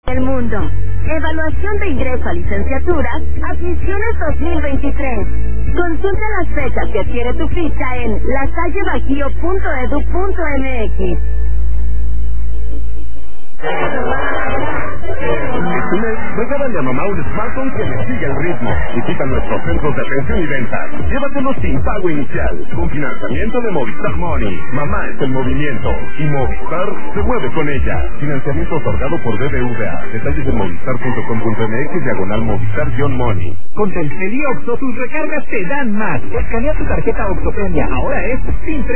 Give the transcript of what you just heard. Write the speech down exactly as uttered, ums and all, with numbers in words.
El mundo. Evaluación de ingreso a licenciaturas, admisiones dos mil veintitrés. Consulta las fechas que adquiere tu ficha en lasallebajío punto edu punto mx. Este mes, regálale a mamá un smartphone que le siga el ritmo. Visita nuestros centros de atención y ventas. Llévatelo sin pago inicial, con financiamiento de Movistar Money. Mamá es el movimiento y Movistar se mueve con ella. Financiamiento otorgado por B B V A. Detalles en movistar punto com punto mx diagonal Movistar-Money. Con Telcel y Oxxo tus recargas te dan más. Escanea tu tarjeta Oxxo Premia. Ahora es sin